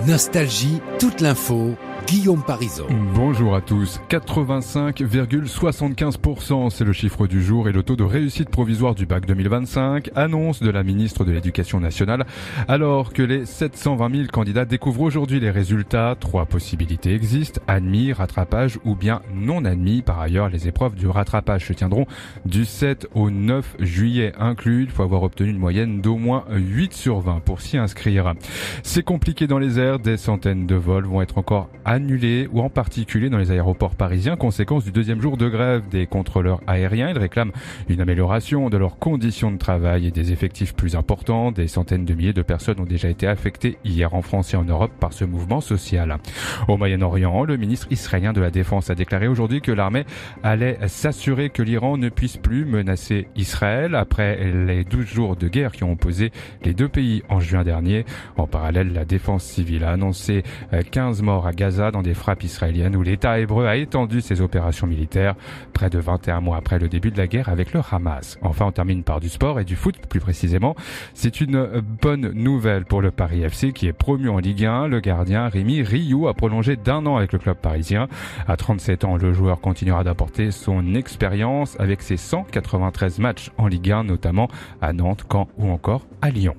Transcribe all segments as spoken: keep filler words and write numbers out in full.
Nostalgie, toute l'info, Guillaume Parisot. Bonjour à tous. quatre-vingt-cinq virgule soixante-quinze pour cent, c'est le chiffre du jour et le taux de réussite provisoire du bac deux mille vingt-cinq, annonce de la ministre de l'Éducation nationale. Alors que les sept cent vingt mille candidats découvrent aujourd'hui les résultats, trois possibilités existent, admis, rattrapage ou bien non admis. Par ailleurs, les épreuves du rattrapage se tiendront du sept au neuf juillet inclus. Il faut avoir obtenu une moyenne d'au moins huit sur vingt pour s'y inscrire. C'est compliqué dans les airs, des centaines de vols vont être encore annulés ou en particulier dans les aéroports parisiens, conséquence du deuxième jour de grève des contrôleurs aériens. Ils réclament une amélioration de leurs conditions de travail et des effectifs plus importants. Des centaines de milliers de personnes ont déjà été affectées hier en France et en Europe par ce mouvement social. Au Moyen-Orient, le ministre israélien de la Défense a déclaré aujourd'hui que l'armée allait s'assurer que l'Iran ne puisse plus menacer Israël après les douze jours de guerre qui ont opposé les deux pays en juin dernier. En parallèle, la défense civile a annoncé quinze morts à Gaza dans des frappes israéliennes où l'État hébreu a étendu ses opérations militaires près de vingt et un mois après le début de la guerre avec le Hamas. Enfin, on termine par du sport et du foot plus précisément. C'est une bonne nouvelle pour le Paris F C qui est promu en Ligue un. Le gardien Rémi Rioux a prolongé d'un an avec le club parisien. À trente-sept ans, le joueur continuera d'apporter son expérience avec ses cent quatre-vingt-treize matchs en Ligue un, notamment à Nantes, Caen ou encore à Lyon.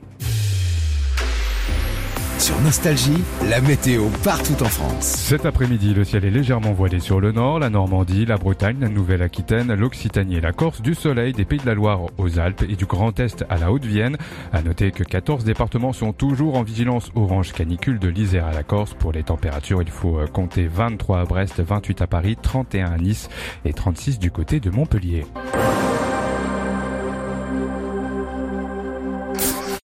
Sur Nostalgie, la météo partout en France. Cet après-midi, le ciel est légèrement voilé sur le nord, la Normandie, la Bretagne, la Nouvelle-Aquitaine, l'Occitanie et la Corse, du soleil des Pays de la Loire aux Alpes et du Grand Est à la Haute-Vienne. À noter que quatorze départements sont toujours en vigilance orange canicule de l'Isère à la Corse. Pour les températures, il faut compter vingt-trois à Brest, vingt-huit à Paris, trente et un à Nice et trente-six du côté de Montpellier.